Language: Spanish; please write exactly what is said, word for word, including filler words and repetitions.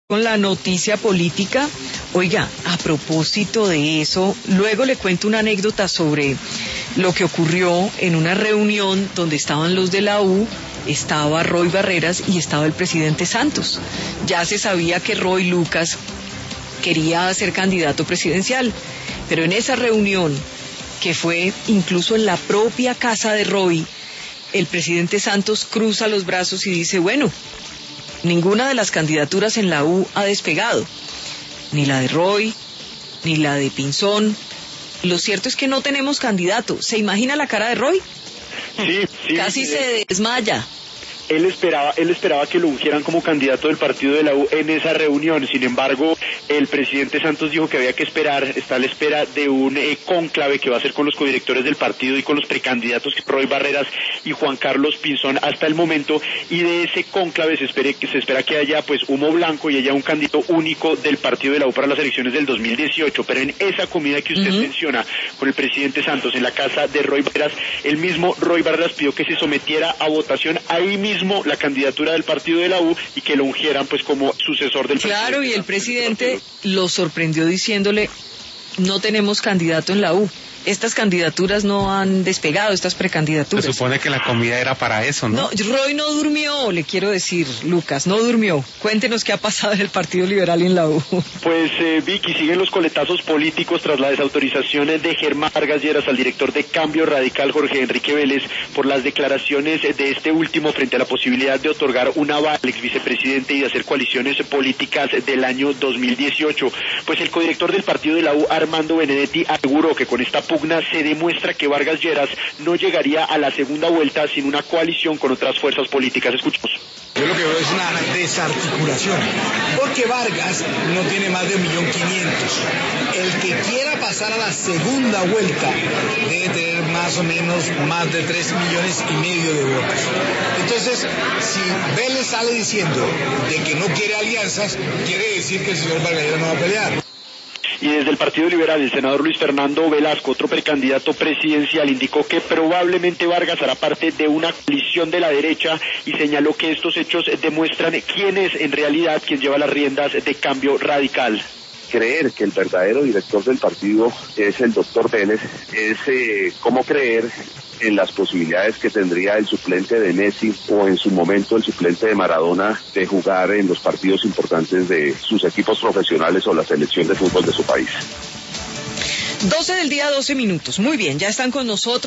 Con la noticia política, oiga, a propósito de eso, luego le cuento una anécdota sobre lo que ocurrió en una reunión donde estaban los de la U, estaba Roy Barreras y estaba el presidente Santos. Ya se sabía que Roy Lucas quería ser candidato presidencial, pero en esa reunión, que fue incluso en la propia casa de Roy, el presidente Santos cruza los brazos y dice, bueno, ninguna de las candidaturas en la U ha despegado, ni la de Roy, ni la de Pinzón. Lo cierto es que no tenemos candidato. ¿Se imagina la cara de Roy? Sí, sí. Casi sí. se desmaya. Él esperaba, él esperaba que lo ungieran como candidato del partido de la U en esa reunión. Sin embargo, el presidente Santos dijo que había que esperar, está a la espera de un eh, cónclave que va a hacer con los codirectores del partido y con los precandidatos Roy Barreras y Juan Carlos Pinzón hasta el momento, y de ese cónclave se espere que se espera que haya pues humo blanco y haya un candidato único del partido de la U para las elecciones del dos mil dieciocho. Pero en esa comida que usted uh-huh. menciona con el presidente Santos en la casa de Roy Barreras, el mismo Roy Barreras pidió que se sometiera a votación ahí mismo la candidatura del partido de la U y que lo ungieran pues como sucesor del presidente. Claro, y el presidente lo sorprendió diciéndole, no tenemos candidato en la U. Estas candidaturas no han despegado, estas precandidaturas. Se supone que la comida era para eso, ¿no? No, Roy no durmió, le quiero decir, Lucas, no durmió. Cuéntenos qué ha pasado en el Partido Liberal y en la U. Pues, eh, Vicky, siguen los coletazos políticos tras la desautorización de Germán Vargas Lleras al director de Cambio Radical, Jorge Enrique Vélez, por las declaraciones de este último frente a la posibilidad de otorgar un aval al ex vicepresidente y de hacer coaliciones políticas del año dos mil dieciocho. Pues el codirector del partido de la U, Armando Benedetti, aseguró que con esta pugna se demuestra que Vargas Lleras no llegaría a la segunda vuelta sin una coalición con otras fuerzas políticas. Escuchemos. Yo lo que veo es una desarticulación, porque Vargas no tiene más de un millón quinientos. El que quiera pasar a la segunda vuelta debe tener más o menos más de tres millones y medio de votos. Entonces, si Vélez sale diciendo de que no quiere alianzas, quiere decir que el señor Vargas Lleras no va a pelear. Y desde el Partido Liberal, el senador Luis Fernando Velasco, otro precandidato presidencial, indicó que probablemente Vargas hará parte de una coalición de la derecha y señaló que estos hechos demuestran quién es en realidad quien lleva las riendas de Cambio Radical. Creer que el verdadero director del partido es el doctor Vélez es eh, como creer en las posibilidades que tendría el suplente de Messi o en su momento el suplente de Maradona de jugar en los partidos importantes de sus equipos profesionales o la selección de fútbol de su país. doce del día, doce minutos. Muy bien, ya están con nosotros.